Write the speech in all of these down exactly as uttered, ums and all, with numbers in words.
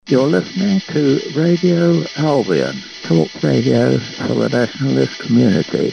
You're listening to Radio Albion, talk radio for the nationalist community.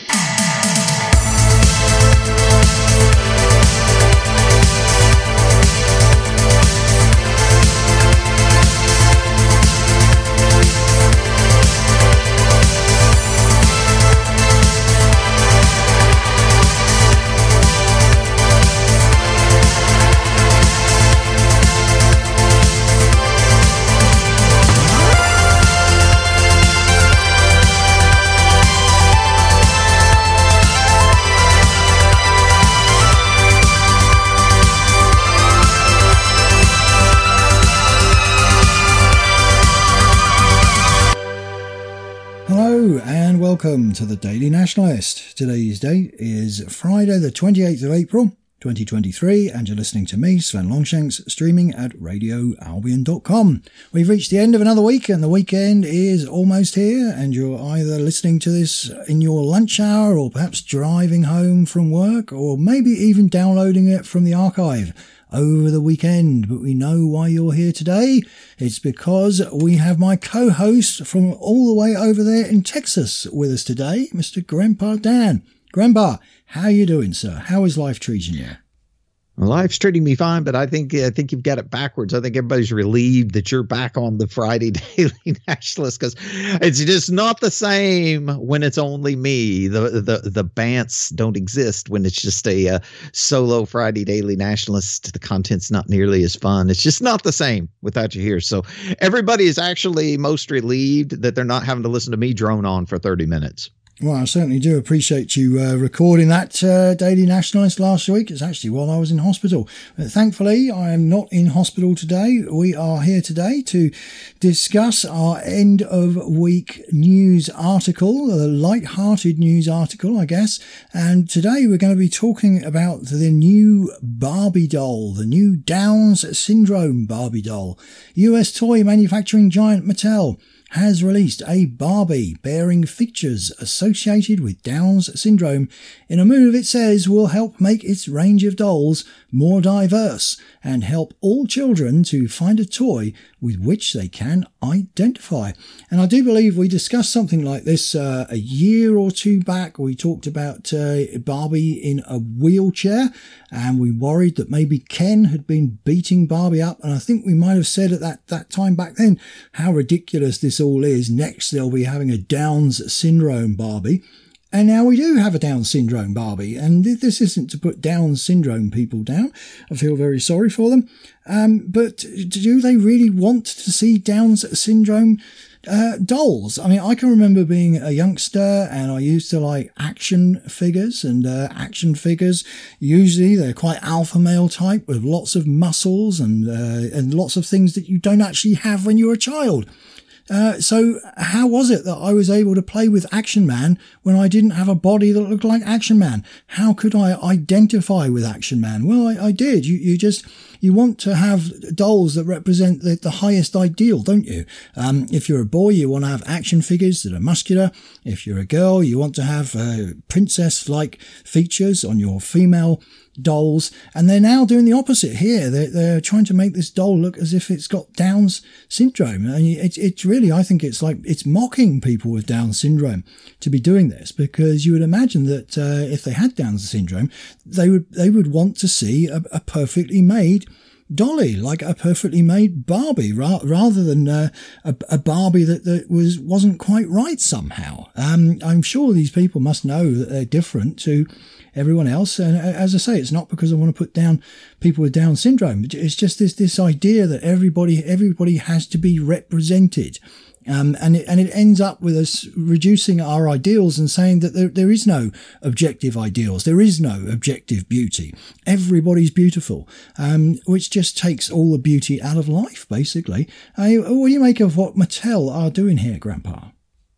Welcome to the Daily Nationalist. Today's date is Friday the twenty-eighth of April twenty twenty-three, and you're listening to me, Sven Longshanks, streaming at radio albion dot com. We've reached the end of another week, and the weekend is almost here, and you're either listening to this in your lunch hour or perhaps driving home from work, or maybe even downloading it from the archive over the weekend. But we know why you're here today. It's because we have my co-host from all the way over there in Texas with us today, Mister Grandpa Dan. Grandpa, how you doing, sir? How is life treating you? Well, life's treating me fine, but I think I think you've got it backwards. I think everybody's relieved that you're back on the Friday Daily Nationalist, because it's just not the same when it's only me. The the the bants don't exist when it's just a uh, solo Friday Daily Nationalist. The content's not nearly as fun. It's just not the same without you here. So everybody is actually most relieved that they're not having to listen to me drone on for thirty minutes. Well, I certainly do appreciate you uh, recording that uh, Daily Nationalist last week. It's actually while I was in hospital. But thankfully, I am not in hospital today. We are here today to discuss our end of week news article, a light-hearted news article, I guess. And today we're going to be talking about the new Barbie doll, the new Downs syndrome Barbie doll. U S toy manufacturing giant Mattel has released a Barbie bearing features associated with Downs syndrome in a move it says will help make its range of dolls more diverse and help all children to find a toy with which they can identify. And I do believe we discussed something like this uh, a year or two back. We talked about uh, Barbie in a wheelchair, and we worried that maybe Ken had been beating Barbie up. And I think we might have said at that, that time back then how ridiculous this all is. Next, they'll be having a Downs syndrome Barbie. And now we do have a Down syndrome Barbie, and this isn't to put Down syndrome people down. I feel very sorry for them. Um, but do they really want to see Down syndrome uh, dolls? I mean, I can remember being a youngster and I used to like action figures, and uh, action figures, usually they're quite alpha male type with lots of muscles and, uh, and lots of things that you don't actually have when you're a child. Uh, so how was it that I was able to play with Action Man when I didn't have a body that looked like Action Man? How could I identify with Action Man? Well, I, I did. You, you just, you want to have dolls that represent the, the highest ideal, don't you? Um, if you're a boy, you want to have action figures that are muscular. If you're a girl, you want to have uh, princess-like features on your female dolls. And they're now doing the opposite here. They're, they're trying to make this doll look as if it's got Down's syndrome. And it's, it's really, I think it's like, it's mocking people with Down syndrome to be doing this, because you would imagine that uh, if they had Down syndrome, they would, they would want to see a, a perfectly made dolly, like a perfectly made Barbie, ra- rather than uh, a, a Barbie that, that was, wasn't quite right somehow. Um, I'm sure these people must know that they're different to everyone else. And as I say, it's not because I want to put down people with Down syndrome. It's just this, this idea that everybody, everybody has to be represented. Um, and it, and it ends up with us reducing our ideals and saying that there, there is no objective ideals. There is no objective beauty. Everybody's beautiful, um, which just takes all the beauty out of life, basically. Uh, what do you make of what Mattel are doing here, Grandpa?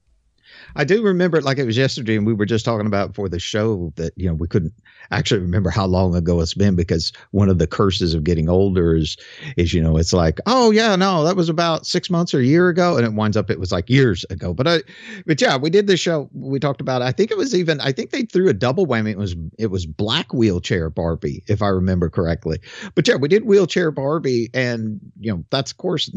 I do remember it like it was yesterday, and we were just talking about before the show that, you know, we couldn't actually remember how long ago it's been, because one of the curses of getting older is, is, you know, it's like, oh yeah, no, that was about six months or a year ago. And it winds up, it was like years ago. But I, but yeah, we did this show. We talked about, I think it was even, I think they threw a double whammy. It was, it was Black Wheelchair Barbie, if I remember correctly. But yeah, we did Wheelchair Barbie, and, you know, that's of course not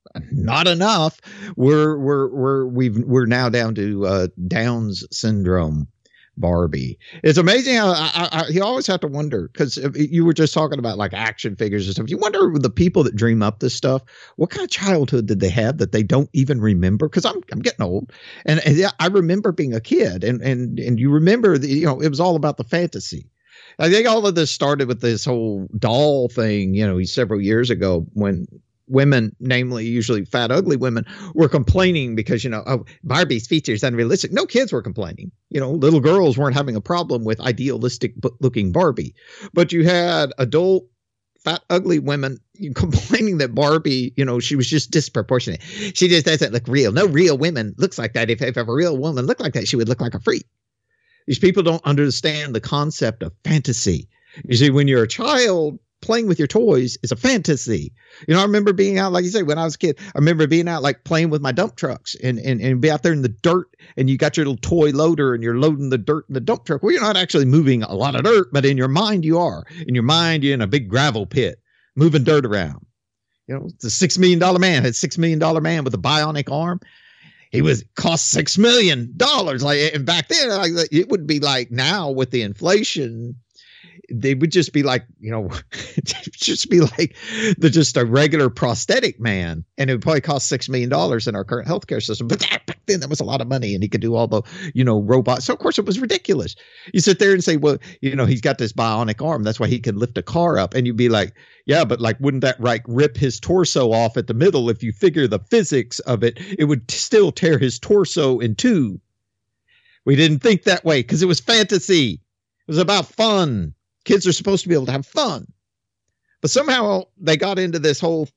not enough. We're we're we're we've we're now down to uh, Down's syndrome Barbie. It's amazing how I, I, I, you always have to wonder, because you were just talking about like action figures and stuff. You wonder the people that dream up this stuff, what kind of childhood did they have that they don't even remember? Because I'm I'm getting old, and, and yeah, I remember being a kid, and and and you remember the, you know, it was all about the fantasy. I think all of this started with this whole doll thing, you know, several years ago when women, namely usually fat, ugly women, were complaining because, you know, oh, Barbie's features unrealistic. No kids were complaining. You know, little girls weren't having a problem with idealistic looking Barbie. But you had adult, fat, ugly women complaining that Barbie, you know, she was just disproportionate. She just doesn't look real. No real women looks like that. If, if a real woman looked like that, she would look like a freak. These people don't understand the concept of fantasy. You see, when you're a child, playing with your toys is a fantasy. You know, I remember being out, like you say, when I was a kid, I remember being out like playing with my dump trucks and, and, and be out there in the dirt, and you got your little toy loader and you're loading the dirt in the dump truck. Well, you're not actually moving a lot of dirt, but in your mind you are. In your mind, you're in a big gravel pit, moving dirt around. You know, the six million dollar man had six million dollar man with a bionic arm. He was cost six million dollars. Like, and back then, like, it would be like now with the inflation, they would just be like, you know, just be like the just a regular prosthetic man, and it would probably cost six million dollars in our current healthcare system. But that, back then, that was a lot of money, and he could do all the, you know, robots. So of course, it was ridiculous. You sit there and say, well, you know, he's got this bionic arm, that's why he can lift a car up, and you'd be like, yeah, but like, wouldn't that like rip his torso off at the middle? If you figure the physics of it, it would still tear his torso in two. We didn't think that way because it was fantasy. It was about fun. Kids are supposed to be able to have fun, but somehow they got into this whole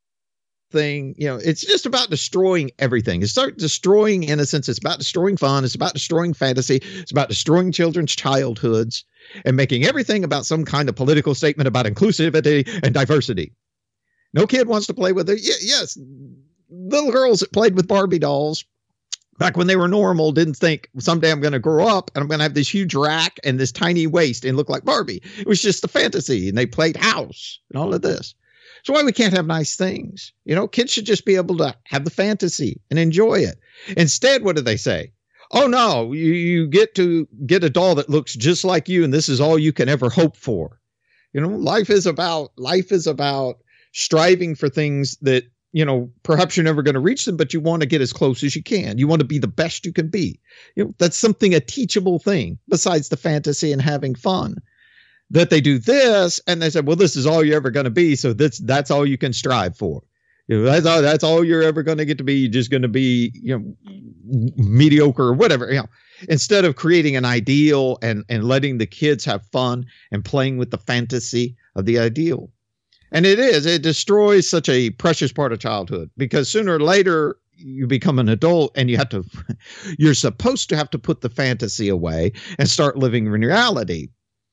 thing. You know, it's just about destroying everything. It's start destroying innocence. It's about destroying fun. It's about destroying fantasy. It's about destroying children's childhoods and making everything about some kind of political statement about inclusivity and diversity. No kid wants to play with it. Y- yes. Little girls that played with Barbie dolls back when they were normal didn't think someday I'm going to grow up and I'm going to have this huge rack and this tiny waist and look like Barbie. It was just a fantasy, and they played house and all of this. So why we can't have nice things? You know, kids should just be able to have the fantasy and enjoy it. Instead, what do they say? Oh, no, you, you get to get a doll that looks just like you, and this is all you can ever hope for. You know, life is about life is about striving for things that, you know, perhaps you're never going to reach them, but you want to get as close as you can. You want to be the best you can be. You know, that's something, a teachable thing besides the fantasy and having fun. That they do this and they say, well, this is all you're ever going to be. So that's, that's all you can strive for. You know, that's all, that's all you're ever going to get to be. You're just going to be, you know, mediocre or whatever, you know, instead of creating an ideal and, and letting the kids have fun and playing with the fantasy of the ideal. And it is, it destroys such a precious part of childhood, because sooner or later you become an adult and you have to, you're supposed to have to put the fantasy away and start living in reality.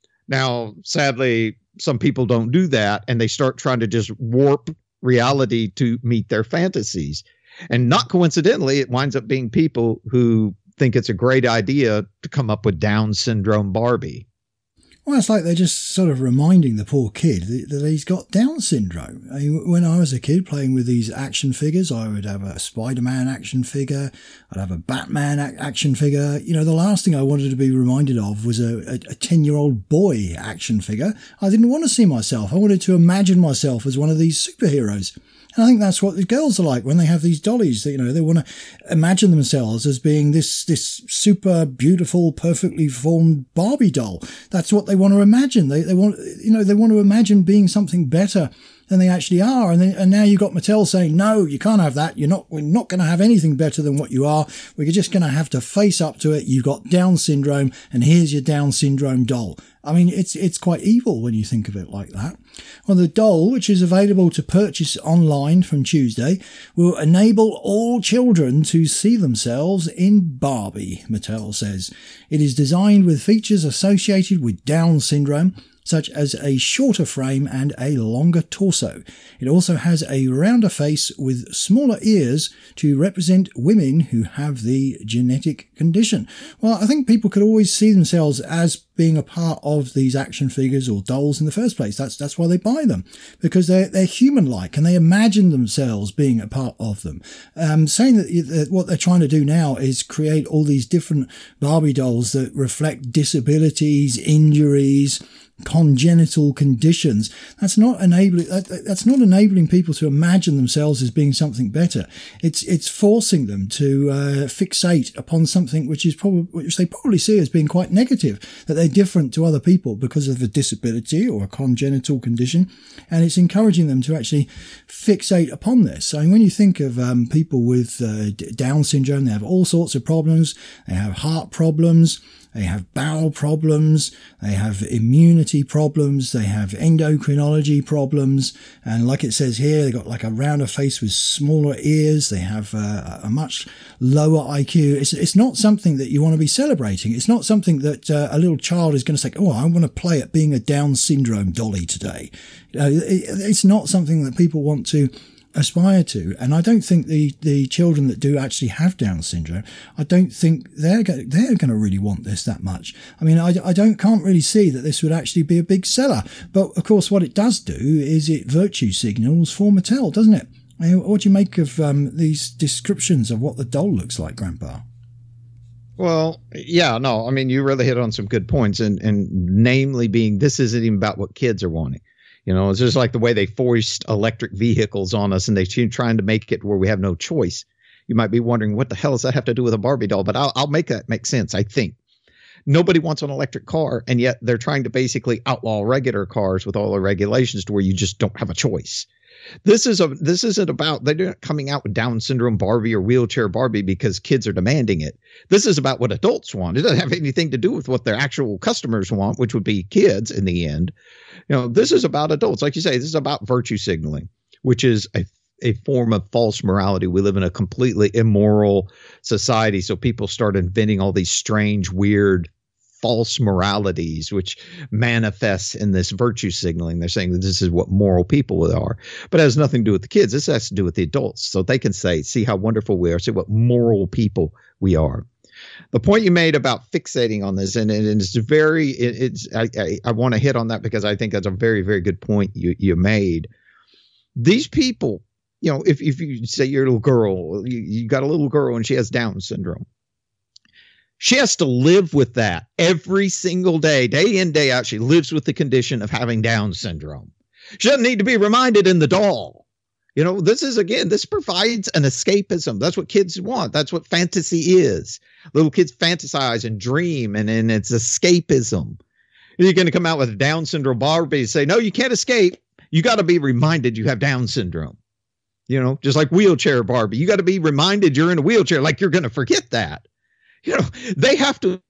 Now, sadly, some people don't do that, and they start trying to just warp reality to meet their fantasies. And not coincidentally, it winds up being people who think it's a great idea to come up with Down syndrome Barbie. Well, it's like they're just sort of reminding the poor kid that, that he's got Down syndrome. I mean, when I was a kid playing with these action figures, I would have a Spider-Man action figure. I'd have a Batman a- action figure. You know, the last thing I wanted to be reminded of was a ten-year-old boy action figure. I didn't want to see myself. I wanted to imagine myself as one of these superheroes. And I think that's what the girls are like when they have these dollies. You know, they want to imagine themselves as being this this super beautiful, perfectly formed Barbie doll. That's what they want to imagine. They they want you know they want to imagine being something better than they actually are. And then, and now you've got Mattel saying, no, you can't have that. You're not. We're not going to have anything better than what you are. We're just going to have to face up to it. You've got Down syndrome, and here's your Down syndrome doll. I mean, it's it's quite evil when you think of it like that. Well, the doll, which is available to purchase online from Tuesday, will enable all children to see themselves in Barbie, Mattel says. It is designed with features associated with Down syndrome, such as a shorter frame and a longer torso. It also has a rounder face with smaller ears to represent women who have the genetic condition. Well, I think people could always see themselves as being a part of these action figures or dolls in the first place. That's that's why they buy them, because they're they're human-like and they imagine themselves being a part of them. Um, saying that, that what they're trying to do now is create all these different Barbie dolls that reflect disabilities, injuries, congenital conditions. That's not enabling. That, that's not enabling people to imagine themselves as being something better. It's it's forcing them to uh, fixate upon something which is probably which they probably see as being quite negative. That they're different to other people because of a disability or a congenital condition, and it's encouraging them to actually fixate upon this. I mean, when you think of um, people with uh, Down syndrome, they have all sorts of problems. They have heart problems. They have bowel problems, they have immunity problems, they have endocrinology problems, and like it says here, they've got like a rounder face with smaller ears, they have uh, a much lower I Q. It's, it's not something that you want to be celebrating. It's not something that uh, a little child is going to say, oh, I want to play at being a Down syndrome dolly today. Uh, it, it's not something that people want to aspire to. And I don't think the, the children that do actually have Down syndrome, I don't think they're go- they're going to really want this that much. I mean, I, I don't can't really see that this would actually be a big seller. But of course, what it does do is it virtue signals for Mattel, doesn't it? I mean, what do you make of um, these descriptions of what the doll looks like, Grandpa? Well, yeah, no, I mean, you really hit on some good points, and, and namely being this isn't even about what kids are wanting. You know, it's just like the way they forced electric vehicles on us and they keep trying to make it where we have no choice. You might be wondering, what the hell does that have to do with a Barbie doll? But I'll, I'll make that make sense, I think. Nobody wants an electric car, and yet they're trying to basically outlaw regular cars with all the regulations to where you just don't have a choice. This is a this isn't about they're not coming out with Down syndrome Barbie or wheelchair Barbie because kids are demanding it. This is about what adults want. It doesn't have anything to do with what their actual customers want, which would be kids in the end. You know, this is about adults. Like you say, this is about virtue signaling, which is a a form of false morality. We live in a completely immoral society, so people start inventing all these strange, weird false moralities, which manifests in this virtue signaling. They're saying that this is what moral people are, but it has nothing to do with the kids. This has to do with the adults. So they can say, see how wonderful we are, see what moral people we are. The point you made about fixating on this, and, and it's very, it, it's, I, I, I want to hit on that because I think that's a very, very good point you, you made. These people, you know, if, if you say you're a little girl, you, you got a little girl and she has Down syndrome. She has to live with that every single day, day in, day out. She lives with the condition of having Down syndrome. She doesn't need to be reminded in the doll. You know, this is, again, this provides an escapism. That's what kids want. That's what fantasy is. Little kids fantasize and dream, and, and it's escapism. You're going to come out with a Down syndrome Barbie and say, no, you can't escape. You got to be reminded you have Down syndrome. You know, just like wheelchair Barbie. You got to be reminded you're in a wheelchair, like you're going to forget that. You know, they have to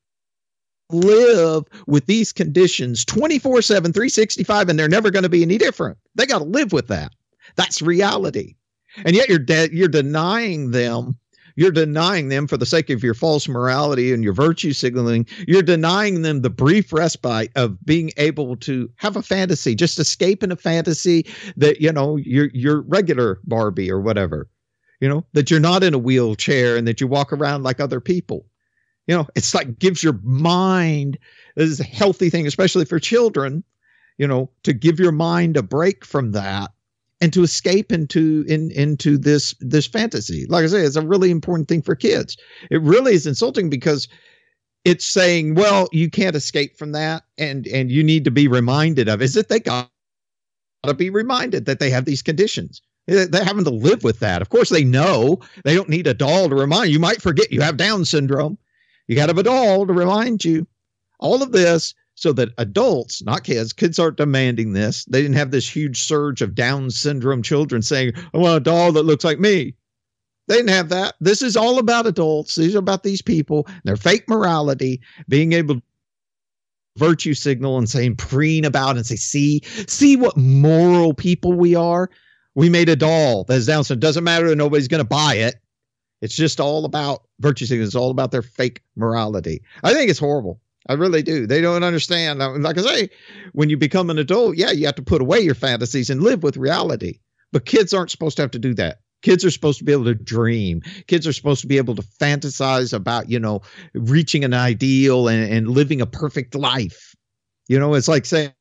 live with these conditions twenty-four seven, three sixty-five, and they're never going to be any different. They got to live with that. That's reality. And yet you're de- you're denying them. You're denying them for the sake of your false morality and your virtue signaling. You're denying them the brief respite of being able to have a fantasy, just escape in a fantasy that, you know, you're, you're regular Barbie or whatever, you know, that you're not in a wheelchair and that you walk around like other people. You know, it's like gives your mind, this is a healthy thing, especially for children, you know, to give your mind a break from that and to escape into in, into this this fantasy. Like I say, it's a really important thing for kids. It really is insulting because it's saying, well, you can't escape from that. And, and you need to be reminded of is that they got to be reminded that they have these conditions. They're having to live with that. Of course, they know they don't need a doll to remind you. You might forget you have Down syndrome. You got to have a doll to remind you. All of this so that adults, not kids, kids aren't demanding this. They didn't have this huge surge of Down syndrome children saying, I want a doll that looks like me. They didn't have that. This is all about adults. These are about these people, their fake morality, being able to virtue signal and saying, preen about and say, see, see what moral people we are. We made a doll that's Down syndrome. It doesn't matter that nobody's going to buy it. It's just all about virtue signaling. It's all about their fake morality. I think it's horrible. I really do. They don't understand. Like I say, when you become an adult, yeah, you have to put away your fantasies and live with reality. But kids aren't supposed to have to do that. Kids are supposed to be able to dream. Kids are supposed to be able to fantasize about, you know, reaching an ideal and, and living a perfect life. You know, it's like saying,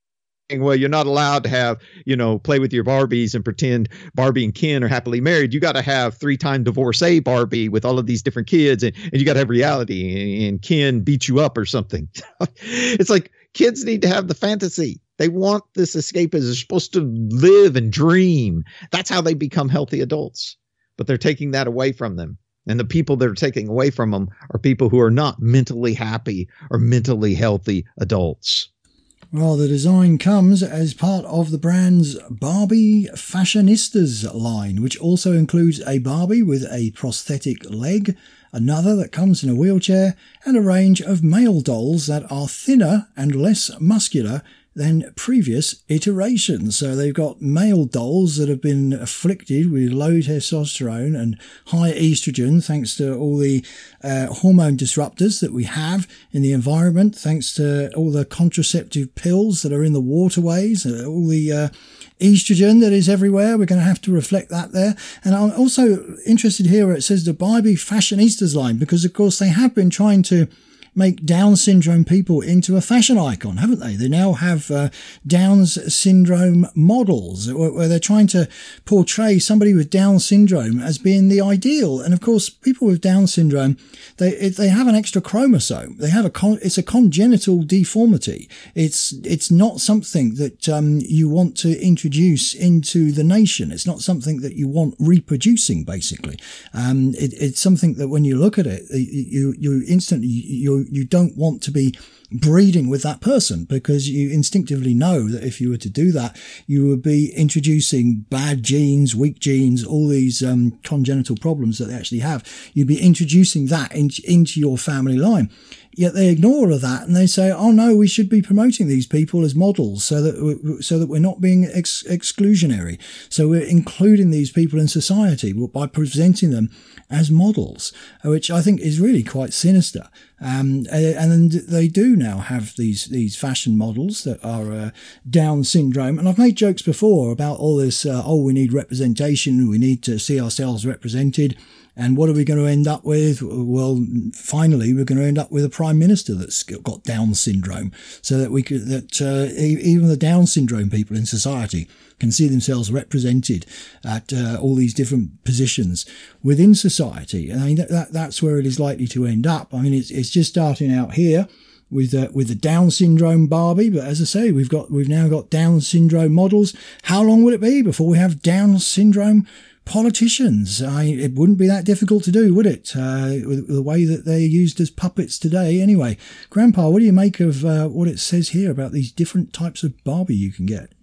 well, you're not allowed to have, you know, play with your Barbies and pretend Barbie and Ken are happily married. You got to have three-time divorcee Barbie with all of these different kids, and, and you got to have reality, and, and Ken beat you up or something. It's like kids need to have the fantasy. They want this escapism. They're supposed to live and dream. That's how they become healthy adults. But they're taking that away from them. And the people that are taking away from them are people who are not mentally happy or mentally healthy adults. Well, the design comes as part of the brand's Barbie Fashionistas line, which also includes a Barbie with a prosthetic leg, another that comes in a wheelchair, and a range of male dolls that are thinner and less muscular than previous iterations. So they've got male dolls that have been afflicted with low testosterone and high estrogen thanks to all the uh, hormone disruptors that we have in the environment, thanks to all the contraceptive pills that are in the waterways, uh, all the uh, estrogen that is everywhere. We're going to have to reflect that there. And I'm also interested here where it says the Barbie Fashionistas line, because of course they have been trying to make Down syndrome people into a fashion icon, haven't they? They now have uh, Down's syndrome models where, where they're trying to portray somebody with Down syndrome as being the ideal. And of course, people with Down syndrome, they they have an extra chromosome. They have a con- it's a congenital deformity. It's it's not something that um, you want to introduce into the nation. It's not something that you want reproducing. Basically, um, it, it's something that when you look at it, you you instantly you you don't want to be breeding with that person, because you instinctively know that if you were to do that, you would be introducing bad genes, weak genes, all these um, congenital problems that they actually have. You'd be introducing that in, into your family line. Yet they ignore all of that and they say, oh no, we should be promoting these people as models so that so that we're not being ex- exclusionary. So we're including these people in society by presenting them as models, which I think is really quite sinister. Um, and they do now have these these fashion models that are uh, Down syndrome. And I've made jokes before about all this, uh, oh, we need representation, we need to see ourselves represented. And what are we going to end up with? Well, finally, we're going to end up with a prime minister that's got Down syndrome, so that we could, that uh, even the Down syndrome people in society can see themselves represented at uh, all these different positions within society. And I mean, that, that's where it is likely to end up. I mean, it's, it's just starting out here with uh, with the Down syndrome Barbie, but as I say, we've got we've now got Down syndrome models. How long will it be before we have Down syndrome politicians? I, it wouldn't be that difficult to do, would it? Uh, with the way that they're used as puppets today. Anyway, Grandpa, what do you make of uh, what it says here about these different types of Barbie you can get?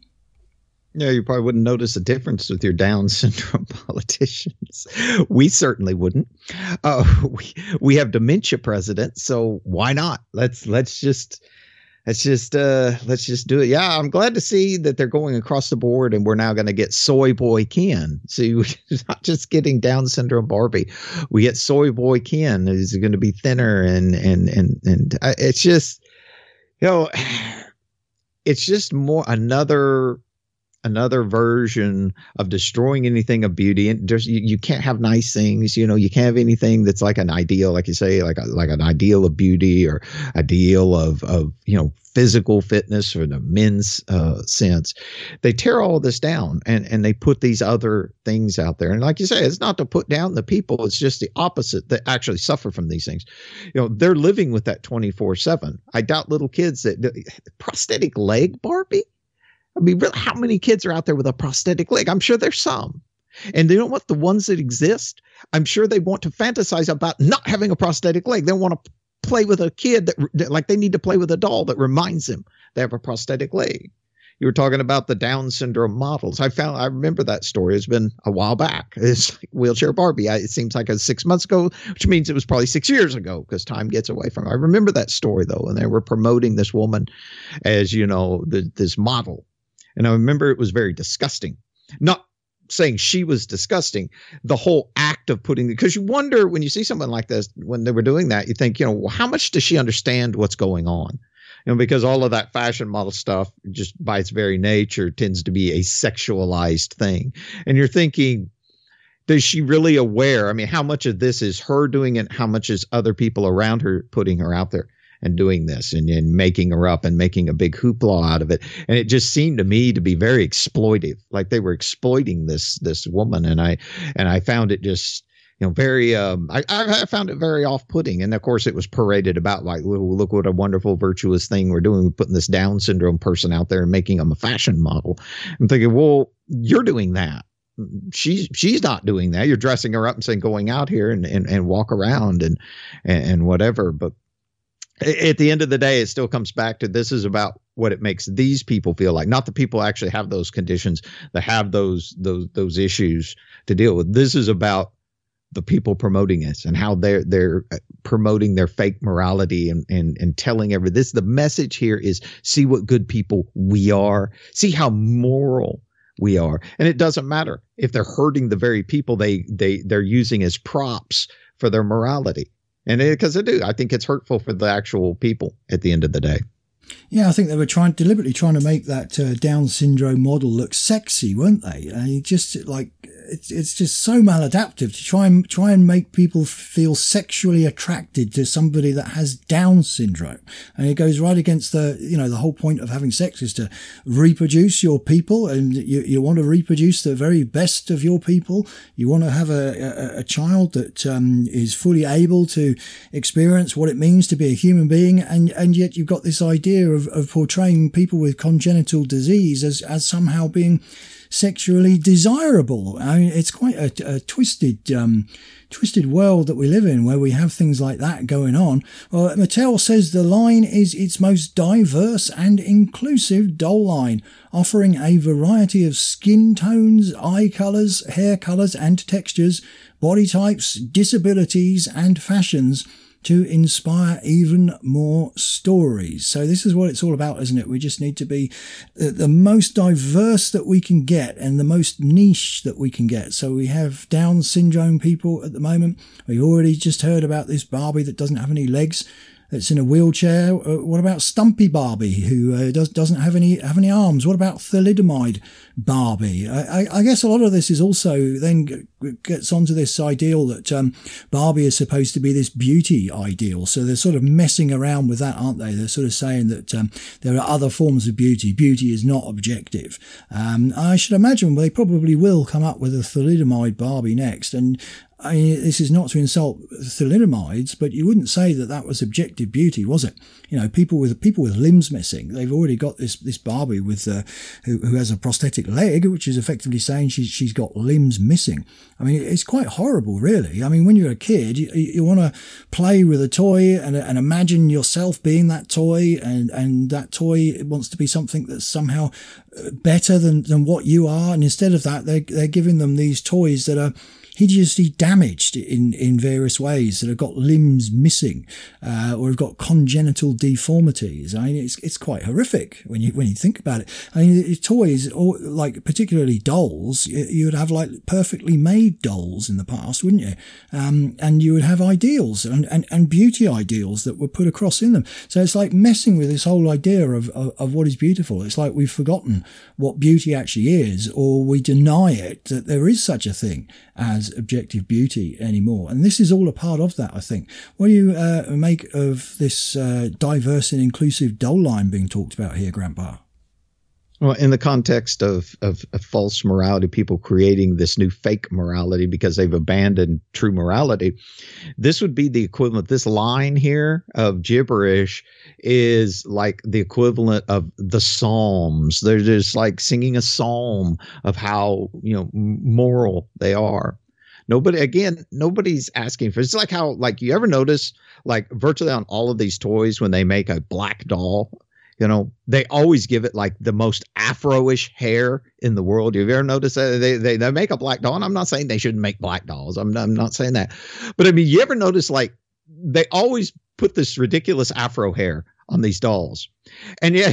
Yeah, you probably wouldn't notice a difference with your Down syndrome politicians. We certainly wouldn't. Uh, we we have dementia presidents, so why not? Let's let's just let's just uh, let's just do it. Yeah, I'm glad to see that they're going across the board, and we're now going to get Soy Boy Ken. So we're not just getting Down syndrome Barbie. We get Soy Boy Ken. Is going to be thinner, and and and and uh, it's just, you know, it's just more another. another version of destroying anything of beauty. And just, you, you can't have nice things, you know, you can't have anything that's like an ideal, like you say, like a, like an ideal of beauty or ideal of, of, you know, physical fitness or the men's uh, sense. They tear all this down and, and they put these other things out there. And like you say, it's not to put down the people. It's just the opposite that actually suffer from these things. You know, they're living with that twenty-four seven. I doubt little kids that prosthetic leg Barbie. I mean, really, how many kids are out there with a prosthetic leg? I'm sure there's some. And you know what? The ones that exist, I'm sure they want to fantasize about not having a prosthetic leg. They want to play with a kid that, that, like they need to play with a doll that reminds them they have a prosthetic leg. You were talking about the Down syndrome models. I found, I remember that story. It's been a while back. It's like Wheelchair Barbie. I, it seems like a six months ago, which means it was probably six years ago because time gets away from it. I remember that story though, and they were promoting this woman as, you know, the, this model. And I remember it was very disgusting. Not saying she was disgusting, the whole act of putting, because you wonder when you see someone like this, when they were doing that, you think, you know, well, how much does she understand what's going on? You know, because all of that fashion model stuff, just by its very nature, tends to be a sexualized thing. And you're thinking, is she really aware? I mean, how much of this is her doing it? How much is other people around her putting her out there and doing this and, and making her up and making a big hoopla out of it? And it just seemed to me to be very exploitive, like they were exploiting this this woman. And I and I found it just, you know, very um, I, I found it very off-putting. And of course, it was paraded about like, well, look what a wonderful, virtuous thing we're doing. We're putting this Down syndrome person out there and making them a fashion model. I'm thinking, well, you're doing that. She's she's not doing that. You're dressing her up and saying, going out here and, and, and walk around and, and and whatever. But at the end of the day, it still comes back to this is about what it makes these people feel like, not the people who actually have those conditions, that have those those those issues to deal with. This is about the people promoting this and how they're they're promoting their fake morality and and and telling every this. The message here is, see what good people we are. See how moral we are. And it doesn't matter if they're hurting the very people they they they're using as props for their morality. And because they do, I think it's hurtful for the actual people at the end of the day. Yeah, I think they were trying deliberately trying to make that uh, Down syndrome model look sexy, weren't they? And just like it's it's just so maladaptive to try and try and make people feel sexually attracted to somebody that has Down syndrome. And it goes right against the, you know, the whole point of having sex is to reproduce your people, and you you want to reproduce the very best of your people. You want to have a a, a child that um, is fully able to experience what it means to be a human being, and and yet you've got this idea Of, of portraying people with congenital disease as, as somehow being sexually desirable. I mean, it's quite a, a twisted, um, twisted world that we live in, where we have things like that going on. Well, Mattel says the line is its most diverse and inclusive doll line, offering a variety of skin tones, eye colours, hair colours and textures, body types, disabilities and fashions, to inspire even more stories. So this is what it's all about, isn't it? We just need to be the most diverse that we can get and the most niche that we can get. So we have Down syndrome people at the moment. We already just heard about this Barbie that doesn't have any legs, that's in a wheelchair. Uh, what about Stumpy Barbie, who uh, does, doesn't have any have any arms? What about Thalidomide Barbie? I, I, I guess a lot of this is also then g- gets onto this ideal that um, Barbie is supposed to be this beauty ideal. So they're sort of messing around with that, aren't they? They're sort of saying that um, there are other forms of beauty. Beauty is not objective. Um, I should imagine they probably will come up with a Thalidomide Barbie next. And I mean, this is not to insult thalidomides, but you wouldn't say that that was objective beauty, was it? You know, people with people with limbs missing, they've already got this this Barbie with uh, who, who has a prosthetic leg, which is effectively saying she's she's got limbs missing. I mean, it's quite horrible, really. I mean, when you're a kid, you, you want to play with a toy and and imagine yourself being that toy, and and that toy wants to be something that's somehow better than than what you are, and instead of that, they they're giving them these toys that are hideously damaged in, in various ways, that have got limbs missing, uh, or have got congenital deformities. I mean, it's it's quite horrific when you when you think about it. I mean, toys, or like particularly dolls, you would have like perfectly made dolls in the past, wouldn't you? Um, and you would have ideals and, and, and beauty ideals that were put across in them. So it's like messing with this whole idea of, of, of what is beautiful. It's like we've forgotten what beauty actually is, or we deny it, that there is such a thing as objective beauty anymore. And this is all a part of that, I think. What do you uh, make of this uh, diverse and inclusive doll line being talked about here, Grandpa? Well, in the context of, of, of false morality, people creating this new fake morality because they've abandoned true morality, this would be the equivalent. This line here of gibberish is like the equivalent of the Psalms. They're just like singing a psalm of how, you know, moral they are. Nobody, again, nobody's asking for, it's like how, like, you ever notice, like, virtually on all of these toys, when they make a black doll, you know, they always give it like the most Afro-ish hair in the world. Have you ever noticed that? They, they, they make a black doll, and I'm not saying they shouldn't make black dolls. I'm, I'm not saying that. But I mean, you ever notice, like, they always put this ridiculous Afro hair on these dolls. And yet,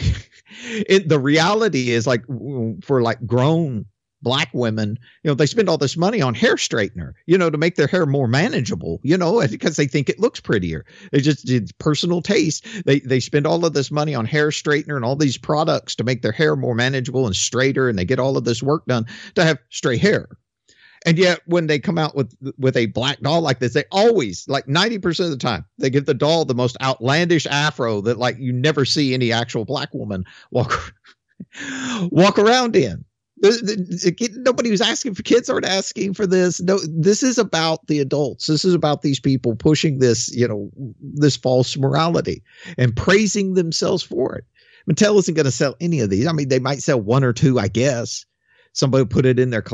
it, the reality is, like, for like grown Black women, you know, they spend all this money on hair straightener, you know, to make their hair more manageable, you know, because they think it looks prettier. They just did personal taste. They they spend all of this money on hair straightener and all these products to make their hair more manageable and straighter. And they get all of this work done to have straight hair. And yet when they come out with with a black doll like this, they always, like ninety percent of the time, they give the doll the most outlandish afro that like you never see any actual black woman walk walk around in. Nobody was asking for, kids aren't asking for this. No, this is about the adults. This is about these people pushing this, you know, this false morality and praising themselves for it. Mattel isn't going to sell any of these. I mean, they might sell one or two, I guess. Somebody put it in their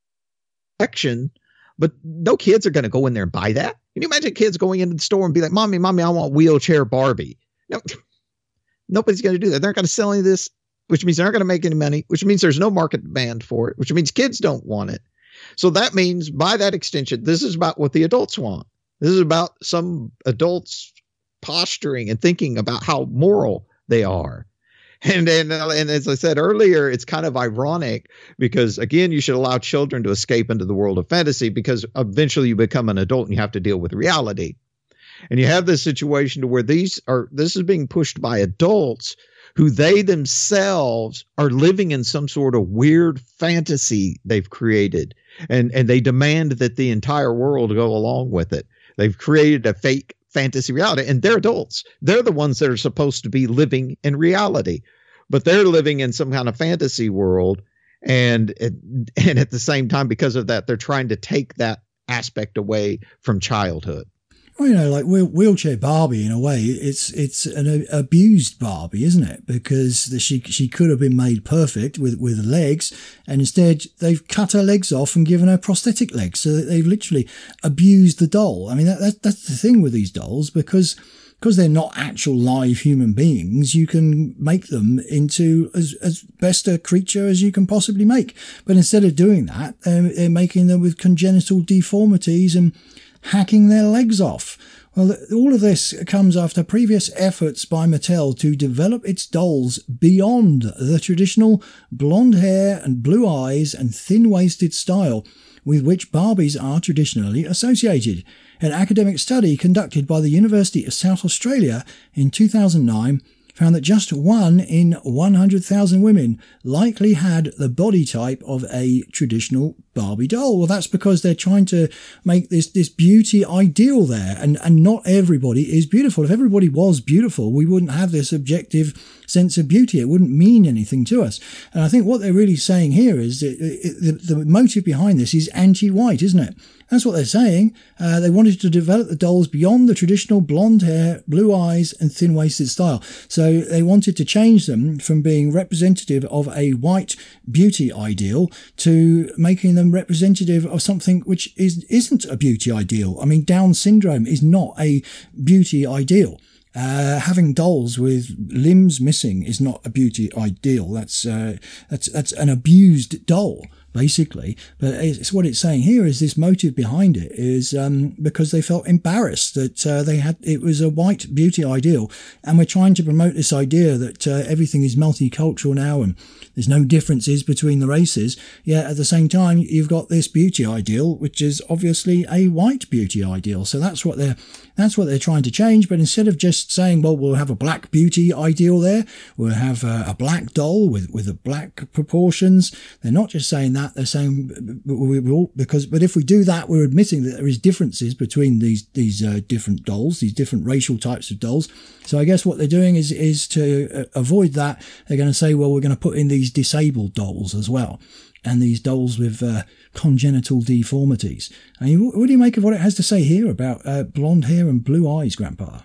collection, but no kids are going to go in there and buy that. Can you imagine kids going into the store and be like, "Mommy, mommy, I want wheelchair Barbie"? No, nobody's going to do that. They're not going to sell any of this, which means they're not going to make any money, which means there's no market demand for it, which means kids don't want it. So that means by that extension, this is about what the adults want. This is about some adults posturing and thinking about how moral they are. And, and, and as I said earlier, it's kind of ironic because, again, you should allow children to escape into the world of fantasy because eventually you become an adult and you have to deal with reality. And you have this situation to where these are, this is being pushed by adults who they themselves are living in some sort of weird fantasy they've created. And, and they demand that the entire world go along with it. They've created a fake fantasy reality, and they're adults. They're the ones that are supposed to be living in reality, but they're living in some kind of fantasy world. And, and at the same time, because of that, they're trying to take that aspect away from childhood. Well, you know, like wheel- wheelchair Barbie, in a way, it's it's an uh, abused Barbie, isn't it? Because the, she she could have been made perfect with, with legs, and instead they've cut her legs off and given her prosthetic legs. So they've literally abused the doll. I mean, that, that that's the thing with these dolls, because because they're not actual live human beings, you can make them into as, as best a creature as you can possibly make. But instead of doing that, they're, they're making them with congenital deformities and hacking their legs off. Well, all of this comes after previous efforts by Mattel to develop its dolls beyond the traditional blonde hair and blue eyes and thin-waisted style with which Barbies are traditionally associated. An academic study conducted by the University of South Australia in two thousand nine found that just one in one hundred thousand women likely had the body type of a traditional Barbie doll. Well, that's because they're trying to make this, this beauty ideal there. And, and not everybody is beautiful. If everybody was beautiful, we wouldn't have this objective sense of beauty. It wouldn't mean anything to us. And I think what they're really saying here is that the, the motive behind this is anti-white, isn't it? That's what they're saying. Uh, they wanted to develop the dolls beyond the traditional blonde hair, blue eyes, and thin-waisted style. So they wanted to change them from being representative of a white beauty ideal to making them representative of something which is, isn't a beauty ideal. I mean, Down syndrome is not a beauty ideal. Uh, having dolls with limbs missing is not a beauty ideal. That's, uh, that's, that's an abused doll, basically. But it's what it's saying here is this motive behind it is, um, because they felt embarrassed that, uh, they had, it was a white beauty ideal. And we're trying to promote this idea that, uh, everything is multicultural now and there's no differences between the races. Yet at the same time, you've got this beauty ideal, which is obviously a white beauty ideal. So that's what they're, that's what they're trying to change. But instead of just saying, well, we'll have a black beauty ideal there, we'll have a, a black doll with, with a black proportions. They're not just saying that, they're saying we will, because, but if we do that, we're admitting that there is differences between these, these, uh, different dolls, these different racial types of dolls. So I guess what they're doing is, is to uh, avoid that. They're going to say, well, we're going to put in these disabled dolls as well. And these dolls with uh, congenital deformities. I mean, what do you make of what it has to say here about uh, blonde hair and blue eyes, Grandpa?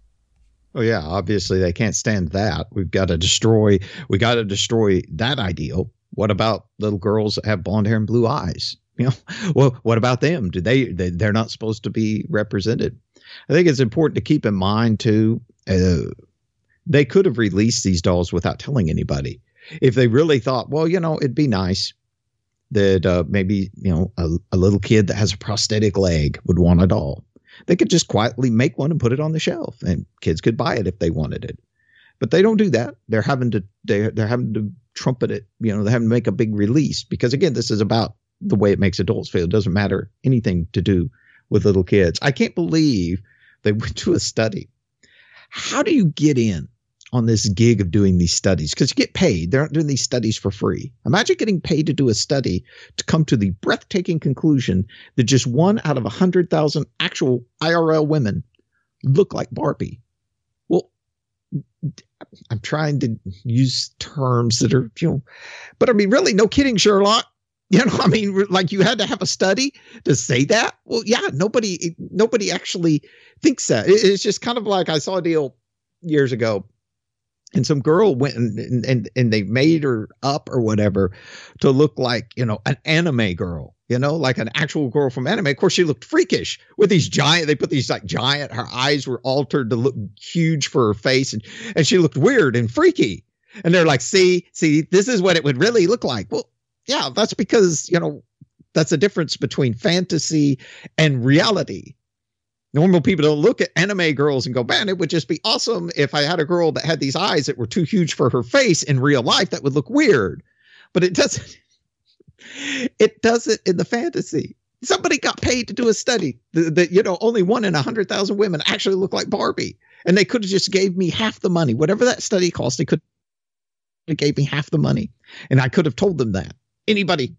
Oh yeah, obviously they can't stand that. We've got to destroy. We got to destroy that ideal. What about little girls that have blonde hair and blue eyes? You know, well, what about them? Do they, they? They're not supposed to be represented. I think it's important to keep in mind too. Uh, they could have released these dolls without telling anybody. If they really thought, well, you know, it'd be nice that uh, maybe, you know, a, a little kid that has a prosthetic leg would want a doll. They could just quietly make one and put it on the shelf and kids could buy it if they wanted it. But they don't do that. They're having to, they're, they're having to trumpet it. You know, they're having to make a big release because, again, this is about the way it makes adults feel. It doesn't matter anything to do with little kids. I can't believe they went to a study. How do you get in on this gig of doing these studies because you get paid. They're not doing these studies for free. Imagine getting paid to do a study to come to the breathtaking conclusion that just one out of one hundred thousand actual I R L women look like Barbie. Well, I'm trying to use terms that are, you know, but I mean, really, no kidding, Sherlock. You know, I mean, like you had to have a study to say that. Well, yeah, nobody, nobody actually thinks that. It's just kind of like I saw a deal years ago, and some girl went and and and they made her up or whatever to look like, you know, an anime girl, you know, like an actual girl from anime. Of course, she looked freakish with these giant. They put these like giant. Her eyes were altered to look huge for her face, and and she looked weird and freaky. And they're like, see, see, this is what it would really look like. Well. Yeah, that's because, you know, that's a difference between fantasy and reality. Normal people don't look at anime girls and go, man, it would just be awesome if I had a girl that had these eyes that were too huge for her face in real life. That would look weird. But it doesn't. It doesn't in the fantasy. Somebody got paid to do a study that, that you know, only one in a hundred thousand women actually look like Barbie. And they could have just gave me half the money. Whatever that study cost, they could have gave me half the money. And I could have told them that. Anybody,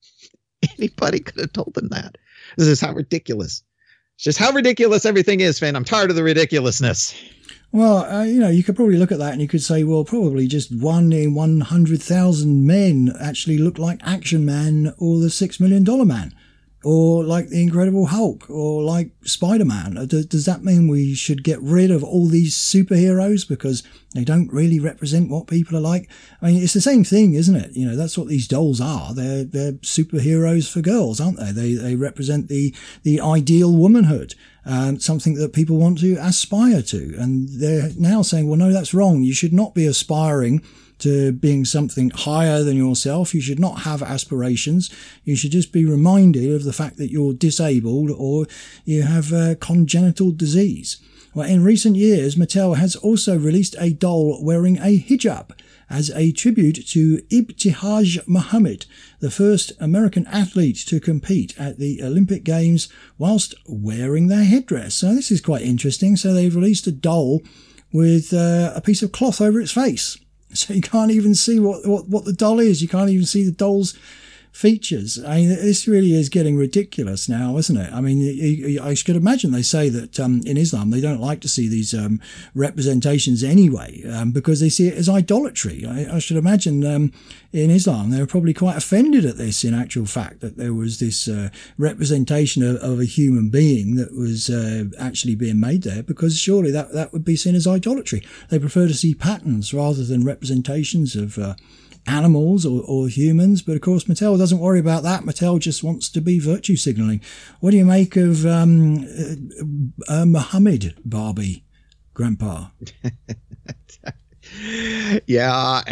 anybody could have told them that. This is how ridiculous. It's just how ridiculous everything is, Finn. I'm tired of the ridiculousness. Well, uh, you know, you could probably look at that and you could say, well, probably just one in one hundred thousand men actually look like Action Man or the Six Million Dollar Man. Or like the Incredible Hulk, or like Spider-Man. Does that mean we should get rid of all these superheroes because they don't really represent what people are like? I mean, it's the same thing, isn't it? You know, that's what these dolls are. They're they're superheroes for girls, aren't they? They they represent the the ideal womanhood, um, something that people want to aspire to. And they're now saying, well, no, that's wrong. You should not be aspiring to being something higher than yourself. You should not have aspirations. You should just be reminded of the fact that you're disabled or you have a congenital disease. Well, in recent years, Mattel has also released a doll wearing a hijab as a tribute to Ibtihaj Muhammad, the first American athlete to compete at the Olympic Games whilst wearing their headdress. So this is quite interesting. So they've released a doll with uh, a piece of cloth over its face. So you can't even see what, what, what the doll is. You can't even see the doll's features. I mean, this really is getting ridiculous now, isn't it? I mean, I could imagine they say that um, in Islam they don't like to see these um, representations anyway um, because they see it as idolatry. I, I should imagine um, in Islam they were probably quite offended at this in actual fact, that there was this uh, representation of, of a human being that was uh, actually being made there, because surely that, that would be seen as idolatry. They prefer to see patterns rather than representations of uh, animals or, or humans. But of course Mattel doesn't worry about that. Mattel just wants to be virtue signaling. What do you make of um, uh, uh, Muhammad Barbie, Grandpa? yeah, uh,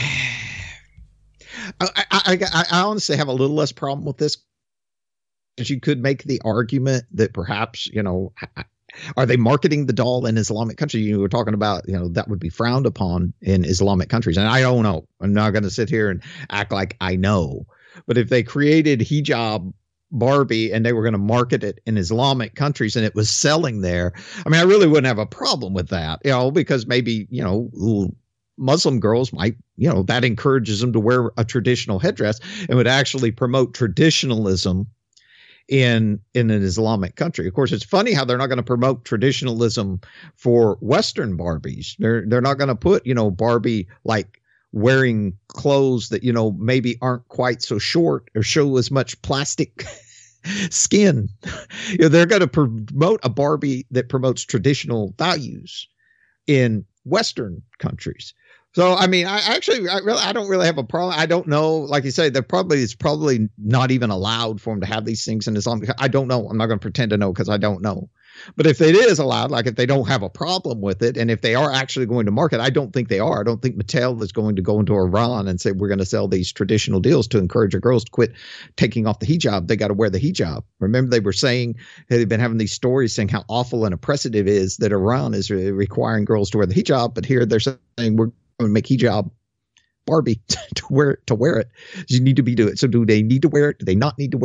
I, I, I, I honestly have a little less problem with this, because you could make the argument that perhaps, you know, are they marketing the doll in Islamic countries? You were talking about, you know, that would be frowned upon in Islamic countries. And I don't know. I'm not going to sit here and act like I know. But if they created hijab Barbie and they were going to market it in Islamic countries and it was selling there, I mean, I really wouldn't have a problem with that, you know, because maybe, you know, Muslim girls might, you know, that encourages them to wear a traditional headdress and would actually promote traditionalism in in an Islamic country. Of course, it's funny how they're not going to promote traditionalism for Western Barbies. They're they're not going to put, you know, Barbie like wearing clothes that, you know, maybe aren't quite so short or show as much plastic skin. You know, they're going to promote a Barbie that promotes traditional values in Western countries. So, I mean, I actually, I really, I don't really have a problem. I don't know. Like you say, there probably it's probably not even allowed for them to have these things in Islam. I don't know. I'm not going to pretend to know because I don't know. But if it is allowed, like if they don't have a problem with it, and if they are actually going to market, I don't think they are. I don't think Mattel is going to go into Iran and say, we're going to sell these traditional deals to encourage your girls to quit taking off the hijab. They got to wear the hijab. Remember, they were saying, they've been having these stories saying how awful and oppressive it is that Iran is requiring girls to wear the hijab. But here they're saying we're going to make hijab Barbie to wear to wear it. You need to be doing it. So do they need to wear it? Do they not need to wear it?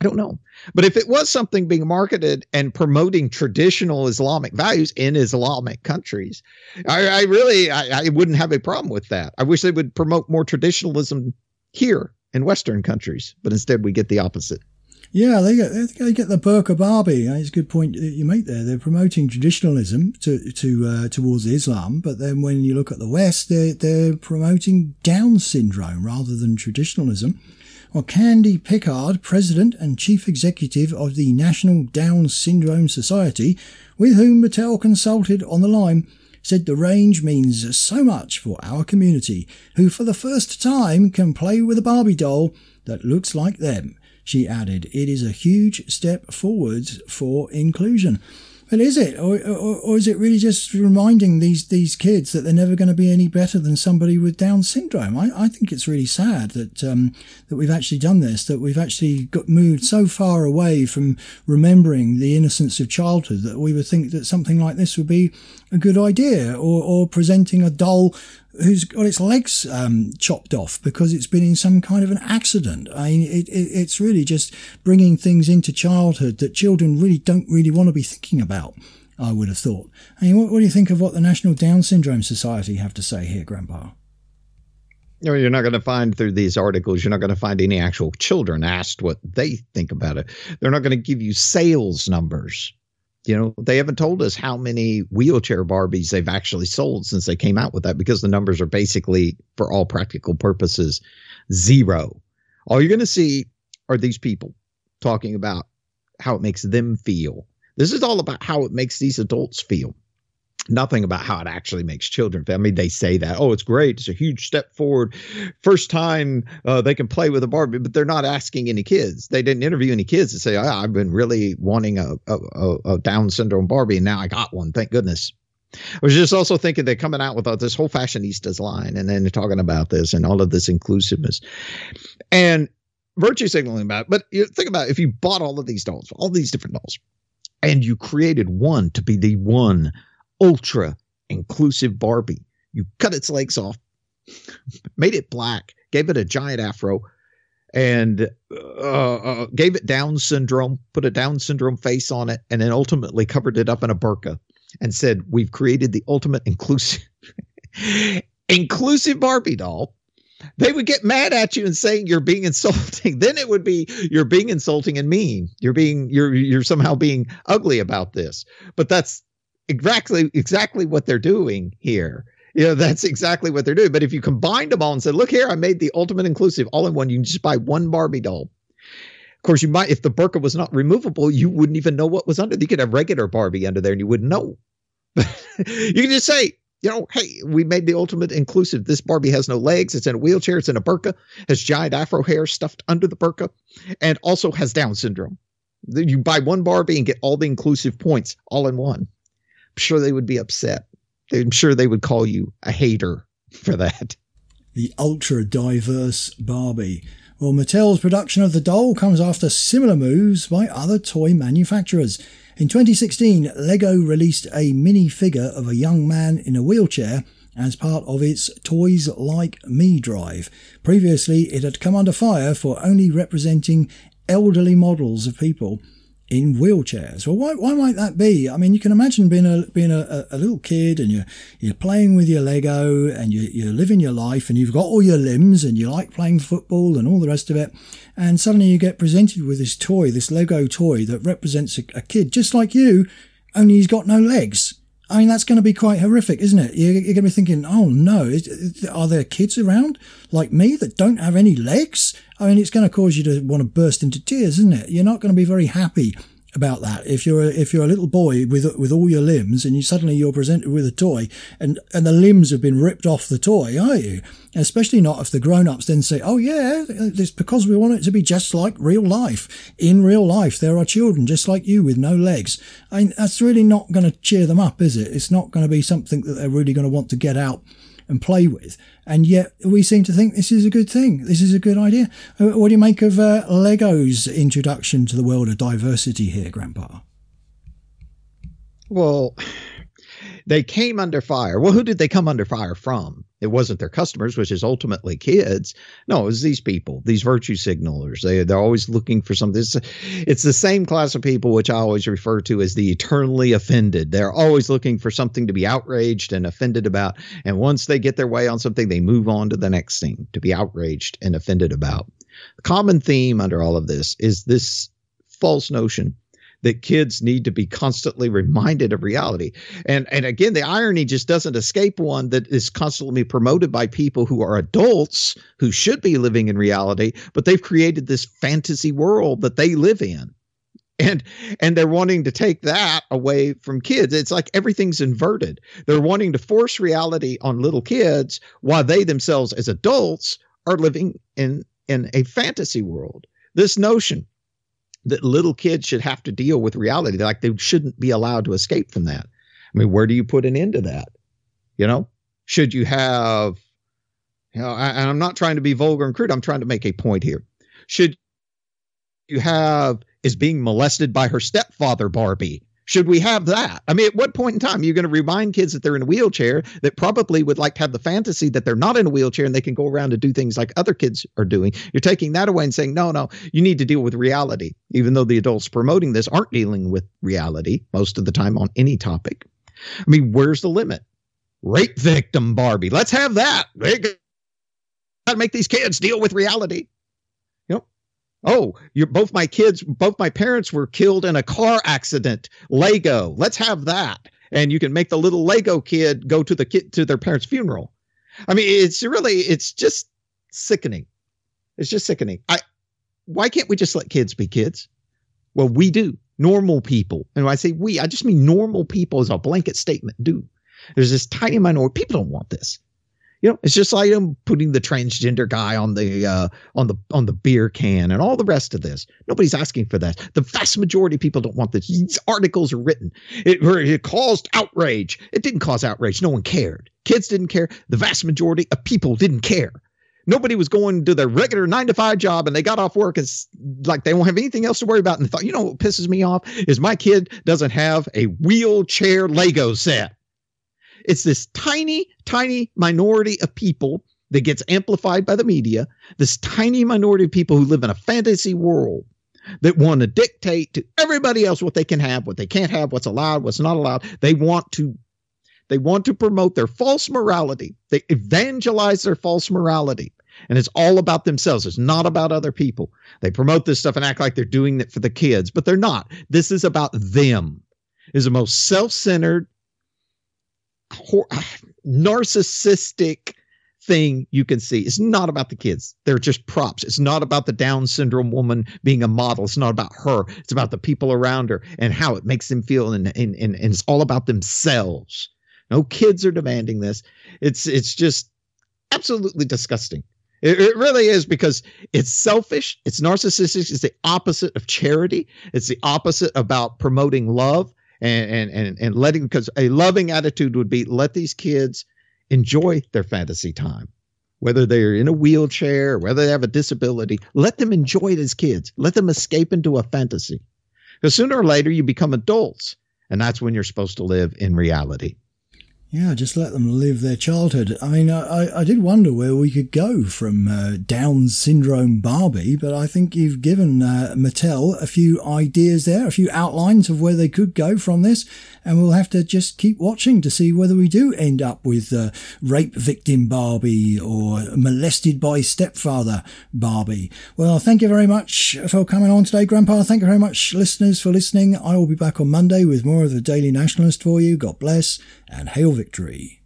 don't know. But if it was something being marketed and promoting traditional Islamic values in Islamic countries, I, I really, I, I wouldn't have a problem with that. I wish they would promote more traditionalism here in Western countries, but instead we get the opposite. Yeah, they get they get the burqa Barbie. It's a good point that you make there. They're promoting traditionalism to to uh, towards Islam, but then when you look at the West, they're they're promoting Down syndrome rather than traditionalism. Well, Candy Pickard, President and Chief Executive of the National Down Syndrome Society, with whom Mattel consulted on the line, said the range means so much for our community, who for the first time can play with a Barbie doll that looks like them. She added, it is a huge step forwards for inclusion. But is it? Or, or, or is it really just reminding these, these kids that they're never going to be any better than somebody with Down syndrome? I, I think it's really sad that um, that we've actually done this, that we've actually got moved so far away from remembering the innocence of childhood that we would think that something like this would be a good idea, or, or presenting a doll who's got its legs um, chopped off because it's been in some kind of an accident. I mean, it, it, it's really just bringing things into childhood that children really don't really want to be thinking about, I would have thought. I mean, what, what do you think of what the National Down Syndrome Society have to say here, Grandpa? You know, you're not going to find through these articles, you're not going to find any actual children asked what they think about it. They're not going to give you sales numbers. You know, they haven't told us how many wheelchair Barbies they've actually sold since they came out with that, because the numbers are basically, for all practical purposes, zero. All you're going to see are these people talking about how it makes them feel. This is all about how it makes these adults feel. Nothing about how it actually makes children feel. I mean, they say that, oh, it's great. It's a huge step forward. First time uh, they can play with a Barbie, but they're not asking any kids. They didn't interview any kids to say, oh, I've been really wanting a, a, a Down syndrome Barbie, and now I got one. Thank goodness. I was just also thinking they're coming out with uh, this whole fashionistas line, and then they're talking about this and all of this inclusiveness and virtue signaling about it. But you think about it, if you bought all of these dolls, all these different dolls, and you created one to be the one ultra inclusive Barbie. You cut its legs off, made it black, gave it a giant afro, and uh, uh, gave it Down syndrome, put a Down syndrome face on it, and then ultimately covered it up in a burqa and said, we've created the ultimate inclusive, inclusive Barbie doll. They would get mad at you and saying you're being insulting. Then it would be you're being insulting and mean. You're being you're you're somehow being ugly about this. But that's exactly exactly what they're doing here. You know, that's exactly what they're doing. But if you combined them all and said, look here, I made the ultimate inclusive all in one, you can just buy one Barbie doll. Of course, you might, if the burqa was not removable, you wouldn't even know what was under. You could have regular Barbie under there and you wouldn't know. You can just say, you know, hey, we made the ultimate inclusive. This Barbie has no legs. It's in a wheelchair. It's in a burqa, has giant afro hair stuffed under the burqa, and also has Down syndrome. You buy one Barbie and get all the inclusive points all in one. I'm sure they would be upset. I'm sure they would call you a hater for that. The ultra diverse Barbie. Well, Mattel's production of the doll comes after similar moves by other toy manufacturers. In twenty sixteen, Lego released a mini figure of a young man in a wheelchair as part of its Toys Like Me drive. Previously, it had come under fire for only representing elderly models of people in wheelchairs. Well, why why might that be? I mean, you can imagine being a being a, a little kid and you're you're playing with your Lego and you you're living your life and you've got all your limbs and you like playing football and all the rest of it, and suddenly you get presented with this toy, this Lego toy that represents a, a kid just like you, only he's got no legs. I mean, that's going to be quite horrific, isn't it? You're, you're going to be thinking, oh no, is, is, are there kids around like me that don't have any legs? I mean, it's going to cause you to want to burst into tears, isn't it? You're not going to be very happy about that if you're a, if you're a little boy with with all your limbs and you suddenly you're presented with a toy and and the limbs have been ripped off the toy, are you? Especially not if the grown-ups then say, oh yeah, it's because we want it to be just like real life. In real life there are children just like you with no legs. I mean, that's really not going to cheer them up, is it? It's not going to be something that they're really going to want to get out and play with. And yet we seem to think this is a good thing. This is a good idea. What do you make of uh, Lego's introduction to the world of diversity here, Grandpa? Well, they came under fire. Well, who did they come under fire from? It wasn't their customers, which is ultimately kids. No, it was these people, these virtue signalers. They, they're always looking for something. It's, it's the same class of people, which I always refer to as the eternally offended. They're always looking for something to be outraged and offended about. And once they get their way on something, they move on to the next thing to be outraged and offended about. The common theme under all of this is this false notion that kids need to be constantly reminded of reality. And and again, the irony just doesn't escape one that is constantly promoted by people who are adults who should be living in reality, but they've created this fantasy world that they live in. And and they're wanting to take that away from kids. It's like everything's inverted. They're wanting to force reality on little kids while they themselves as adults are living in, in a fantasy world. This notion that little kids should have to deal with reality, like they shouldn't be allowed to escape from that. I mean, where do you put an end to that? You know, should you have, you know, I, and I'm not trying to be vulgar and crude. I'm trying to make a point here. Should you have, is being molested by her stepfather Barbie? Should we have that? I mean, at what point in time are you going to remind kids that they're in a wheelchair that probably would like to have the fantasy that they're not in a wheelchair and they can go around and do things like other kids are doing? You're taking that away and saying, no, no, you need to deal with reality, even though the adults promoting this aren't dealing with reality most of the time on any topic. I mean, where's the limit? Rape victim Barbie. Let's have that. They got to make these kids deal with reality. Oh, you're both my kids, both my parents were killed in a car accident. Lego. Let's have that. And you can make the little Lego kid go to the kid to their parents' funeral. I mean, it's really, it's just sickening. It's just sickening. I, why can't we just let kids be kids? Well, we do. Normal people. And when I say we, I just mean normal people as a blanket statement do. There's this tiny minority. People don't want this. You know, it's just like I'm putting the transgender guy on the uh, on the on the beer can and all the rest of this. Nobody's asking for that. The vast majority of people don't want this. These articles are written. It, it caused outrage. It didn't cause outrage. No one cared. Kids didn't care. The vast majority of people didn't care. Nobody was going to their regular nine to five job and they got off work as like they won't have anything else to worry about. And thought, you know what pisses me off is my kid doesn't have a wheelchair Lego set. It's this tiny, tiny minority of people that gets amplified by the media, this tiny minority of people who live in a fantasy world that want to dictate to everybody else what they can have, what they can't have, what's allowed, what's not allowed. They want to, they want to promote their false morality. They evangelize their false morality. And it's all about themselves. It's not about other people. They promote this stuff and act like they're doing it for the kids, but they're not. This is about them. It's the most self-centered, narcissistic thing you can see. It's not about the kids. They're just props. It's not about the Down syndrome woman being a model. It's not about her. It's about the people around her and how it makes them feel. And, and, and, and it's all about themselves. No kids are demanding this. It's, it's just absolutely disgusting. It, it really is, because it's selfish. It's narcissistic. It's the opposite of charity. It's the opposite about promoting love. And, and, and, and letting, because a loving attitude would be let these kids enjoy their fantasy time, whether they're in a wheelchair, or whether they have a disability, let them enjoy it as kids. Let them escape into a fantasy, because sooner or later you become adults, and that's when you're supposed to live in reality. Yeah, just let them live their childhood. I mean, I, I did wonder where we could go from uh, Down syndrome Barbie, but I think you've given uh, Mattel a few ideas there, a few outlines of where they could go from this, and we'll have to just keep watching to see whether we do end up with uh, rape victim Barbie or molested by stepfather Barbie. Well, thank you very much for coming on today, Grandpa. Thank you very much, listeners, for listening. I will be back on Monday with more of the Daily Nationalist for you. God bless and hail victory.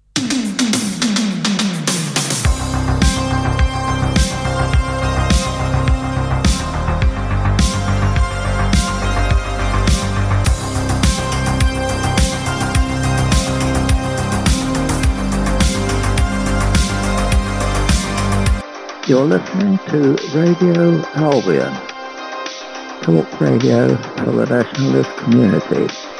You're listening to Radio Albion, talk radio for the nationalist community.